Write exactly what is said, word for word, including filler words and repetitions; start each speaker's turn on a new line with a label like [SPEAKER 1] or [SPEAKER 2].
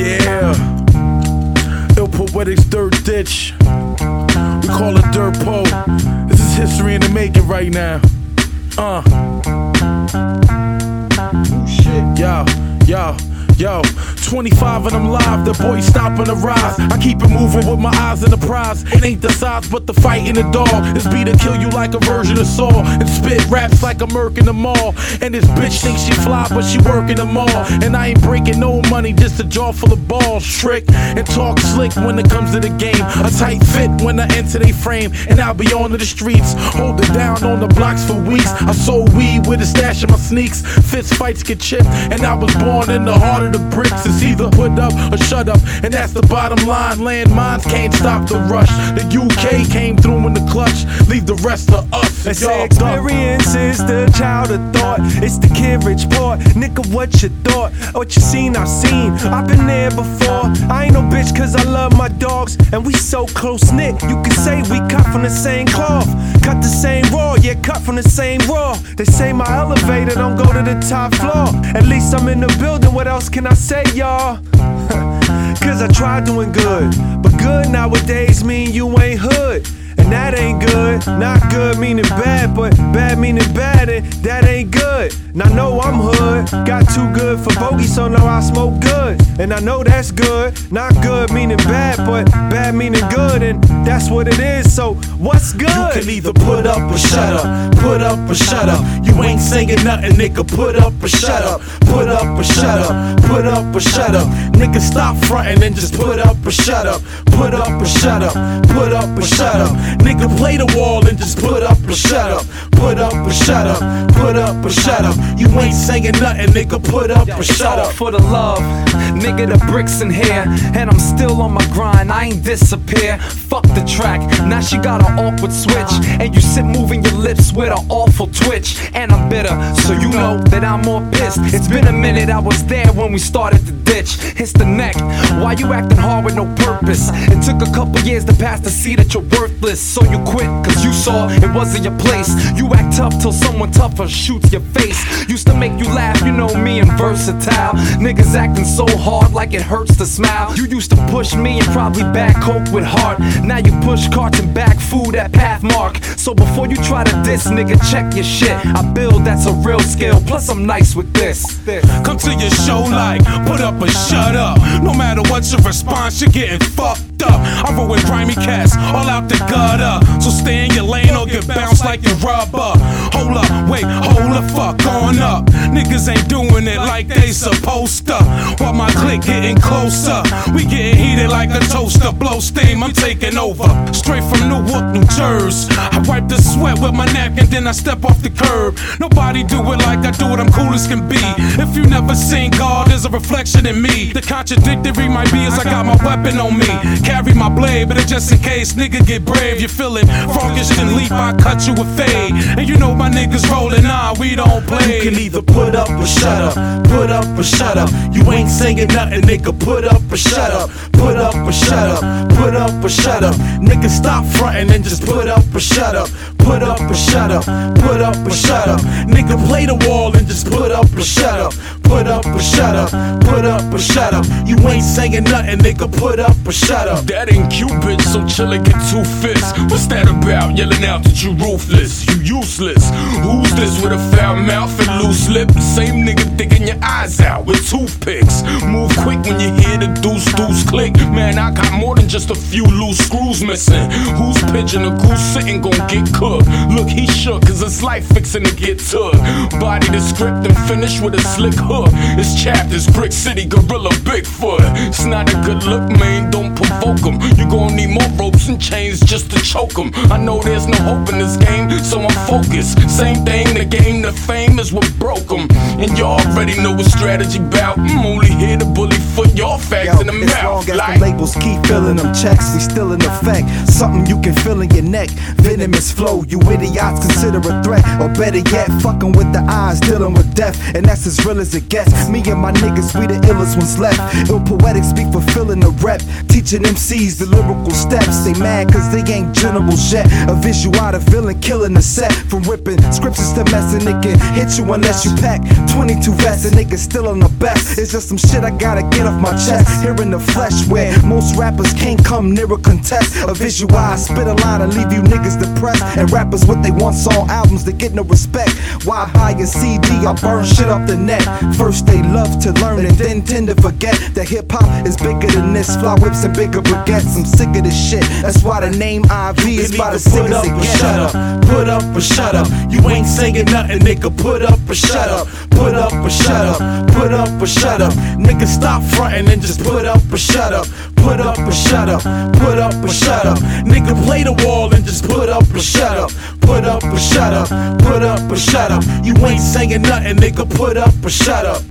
[SPEAKER 1] Yeah, Ill Poetics Dirt Ditch. We call it Dirt Po. This is history in the making right now. Uh. Oh shit. Yo, yo. Yo, twenty-five of them live, the boys stopping the rise. I keep it moving with my eyes on the prize. It ain't the size, but the fight in the dog. It's be to kill you like a version of Saw, and spit raps like a merc in the mall. And this bitch thinks she fly, but she work in the mall. And I ain't breaking no money, just a jaw full of balls. Trick and talk slick when it comes to the game. A tight fit when I enter they frame, and I'll be on to the streets, hold it down on the blocks for weeks. I sold weed with a stash in my sneaks. Fist fights get chipped, and I was born in the heart of the bricks. It's either put up or shut up, and that's the bottom line. Landmines can't stop the rush. The U K came through in the clutch, leave the rest of us.
[SPEAKER 2] They say experience is the child of thought. It's the kid rich part. Nigga, what you thought? What you seen, I've seen. I've been there before. I ain't no bitch cause I love my dogs, and we so close knit. You can say we cut from the same cloth, cut the same raw, yeah, cut from the same raw. They say my elevator don't go to the top floor. At least I'm in the building, what else can I say, y'all? Cause I tried doing good, but good nowadays mean you ain't hood. And that ain't good, not good meaning bad, but bad meaning bad, and that ain't good. And I know I'm hood, got too good for bogey, so now I smoke good. And I know that's good, not good meaning bad, but bad meaning good, and that's what it is, so what's good?
[SPEAKER 1] You can either put up or shut up, put up or shut up. You ain't saying nothing, nigga, put up or shut up, put up or shut up, put up or shut up. Nigga, stop frontin' and just put up or shut up, put up or shut up, put up or shut up. Nigga, play the wall and just put up or shut up, put up or shut up, put up or shut up. You ain't saying nothing, nigga, put up or shut up.
[SPEAKER 3] For the love, nigga, the bricks in here, and I'm still on my grind, I ain't disappear. Fuck the track, now she got an awkward switch, and you sit moving your lips with an awful twitch. And I'm bitter, so you know that I'm more pissed. It's been a minute, I was there when we started the ditch. It's the neck, why you acting hard with no purpose? It took a couple years to pass to see that you're worthless. So you quit, cause you saw it wasn't your place. You act tough till someone tougher shoots your face. Used to make you laugh, you know me and versatile. Niggas acting so hard like it hurts to smile. You used to push me and probably back coke with heart. Now you push carts and back food at Pathmark. So before you try to diss, nigga, check your shit. I build, that's a real skill, plus I'm nice with this.
[SPEAKER 1] Come to your show like, put up or shut up. No matter what your response, you're getting fucked up. I roll with grimy cats, all out the gutter. So stay in your lane or get bounced like your rubber. Hold up, wait, hold the fuck on up. Niggas ain't doing it like they supposed to. While my clique getting closer, we getting heated like a toaster. Blow steam, I'm taking over. Straight from Newark, New Jersey. I wipe the sweat with my napkin, then I step off the curb. Nobody do it like I do it, I'm cool as can be. If you never seen God, there's a reflection in me. The contradictory might be is I got my weapon on me. Carry my blade, but it's just in case nigga get brave. You feel it, froggish then leap, I cut you a fade. And you know my niggas rolling, nah, we don't play. You can either put up or shut up, put up or shut up. You ain't saying nothing, nigga, put up or shut up, put up or shut up, put up or shut up. Nigga, stop frontin' and just put up or shut up, put up or shut up, put up or shut up. Nigga, play the wall and just put up or shut up, put up or shut up, put up or shut up. You ain't saying nothing, nigga, put up or shut up.
[SPEAKER 4] That ain't Cupid, so chillin' get two fists. What's that about? Yelling out that you ruthless, you useless. Who's this with a foul mouth and loose lip? The same nigga digging your eyes out with toothpicks. Move quick when you hear the deuce deuce click. Man, I got more than just a few loose screws missing. Who's pitching a goose sitting gon' get cooked? Look, he shook cause his life fixing to get took. Body the script and finish with a slick hook. It's chapters, Brick City, Gorilla, Bigfoot. It's not a good look, man, don't provoke him. You gon' need more ropes and chains just to choke him. I know there's no hope in this game, so I'm focused. Same thing, the game, the fame is what broke him. And you already know what strategy bout. I'm only here to bully foot your facts
[SPEAKER 2] Yo,
[SPEAKER 1] in the
[SPEAKER 2] as
[SPEAKER 1] mouth.
[SPEAKER 2] long as
[SPEAKER 1] like,
[SPEAKER 2] the labels keep filling them checks, we still in effect. Something you can feel in your neck. Venomous flow, you idiots consider a threat. Or better yet, fucking with the eyes, dealing with death. And that's as real as it gets. Me and my niggas, we the
[SPEAKER 5] illest ones left. Ill poetic speak fulfilling the rep, teaching M Cs the lyrical steps. They mad cause they ain't generals yet. A visual out of villain killing the set. From ripping scriptures to messing, it can hit you unless you pack twenty-two vests and niggas still on the best. It's just some shit I gotta get off my chest. Here in the flesh where most rappers can't come near a contest. A visual, I spit a line and leave you niggas depressed. And rappers what they want saw albums that get no respect. Why buy a C D? I burn shit off the net. First they love to learn and then tend to forget that hip hop is bigger than this. Fly whips and bigger baguettes. I'm sick of this shit. That's why the name I V is about as sick as it gets.
[SPEAKER 1] Shut up, put up or shut up. You ain't saying nothing, nigga. Put up or shut up. Put up or shut up. Put up or shut up. Nigga, stop frontin' and just put up or shut up. Put up or shut up. Put up or shut up. Nigga, play the wall and just put up or shut up. Put up or shut up. Put up or shut up. You ain't saying nothing, nigga. Put up or shut up.